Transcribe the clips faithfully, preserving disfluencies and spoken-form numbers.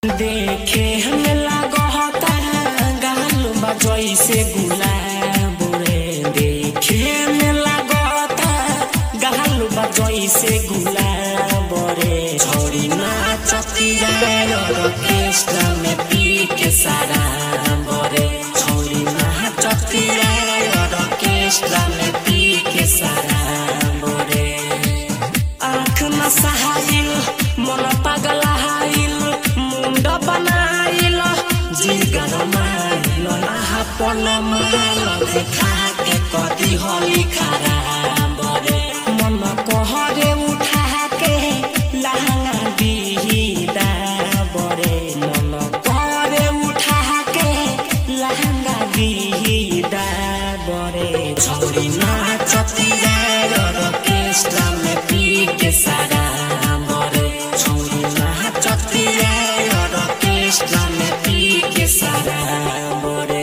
देखे हमें लागता गाल बजई से गुलाब रे। देखे हमें लागता गाल बजई से गुलाब रे। छोड़ी नाचती जाए ऑर्केस्ट्रा में पी के सारा बोरे। छोड़ी नाचती जाए ऑर्केस्ट्रा में पी के सारा बोरे। आँख न सहाइल मन पागल हाइल मुंडा बनाइल जिगर माइल अपन माल देखा के कदी होली खराब रे। मन कहरे उठा के लहंगा दीदा बरे। मन कहरे उठा के लहंगा दीदा बरे। छोड़ी नाचती जाए ऑर्केस्ट्रा में पी के सारा बरे। छोड़ी नाचती जाए ऑर्केस्ट्रा में पी के सारा बरे।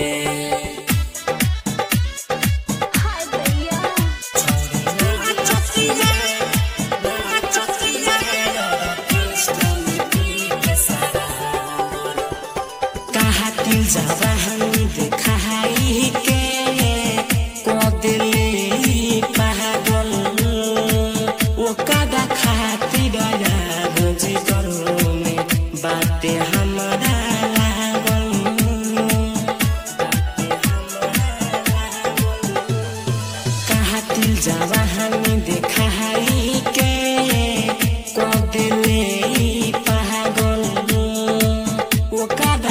जवान दिखाई के को दिली पागल वो कदा खातिर याद जिगर में बातें हमारा लागल। कहतिल जवान दिखाई के को दिली पागल वो कदा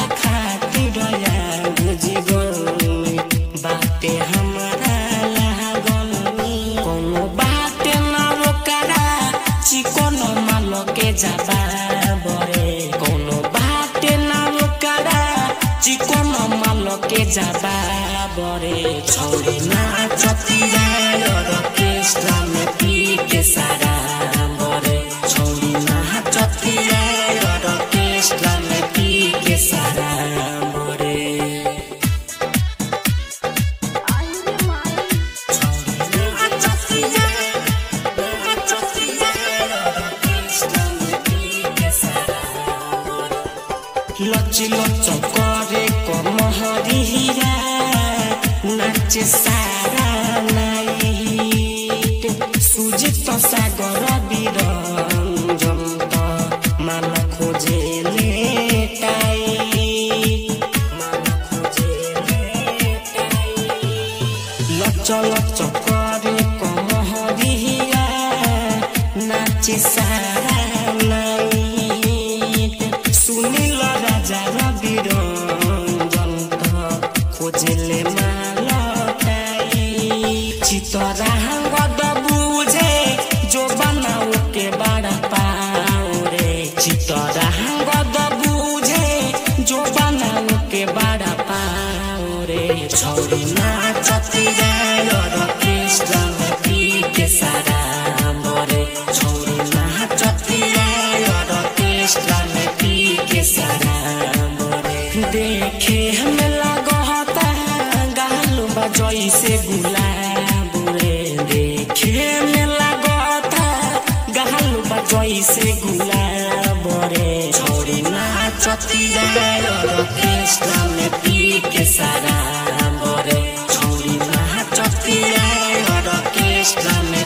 बाते हमारा लागल। कोनो बाते ना रोकरा चिकन माल के जाबा बरे। कोनो बाते ना रोकरा चिकन माल के जाबा बरे। छोड़ी नाचती जाए ऑर्केस्ट्रा में पी के सारा बरे। छोड़ी नाचती जाए ऑर्केस्ट्रा में पी के सारा बरे। लची लच करे कमहरिया नाचे सारा नाइट। सुजित सागर बिरंजन त माल खोजे लेटाई। माल खोजे लेटाई। लच लच करे कमहरिया नाचे सारा नाइट। सुनील राजा बिरंजन खोजले मालटाई। चितरा गद बुझे जो बनाओ के बड़ा पाओ रे। चितरा गद बुझे जो बनाओ के बड़ा पाओ रे। छोड़ी नाचती जाए ऑर्केस्ट्रा में पी के सारा बरे। छोड़ी नाचती जाए ऑर्केस्ट्रा में पी के सारा बरे। देखे हमें लागता गाल बजई से गुलाब रे। देखे हमें लागता गाल बजई से गुलाब रे। छोड़ी नाचती जाए ऑर्केस्ट्रा में पी के सारा बरे। छोड़ी नाचती जाए ऑर्केस्ट्रा में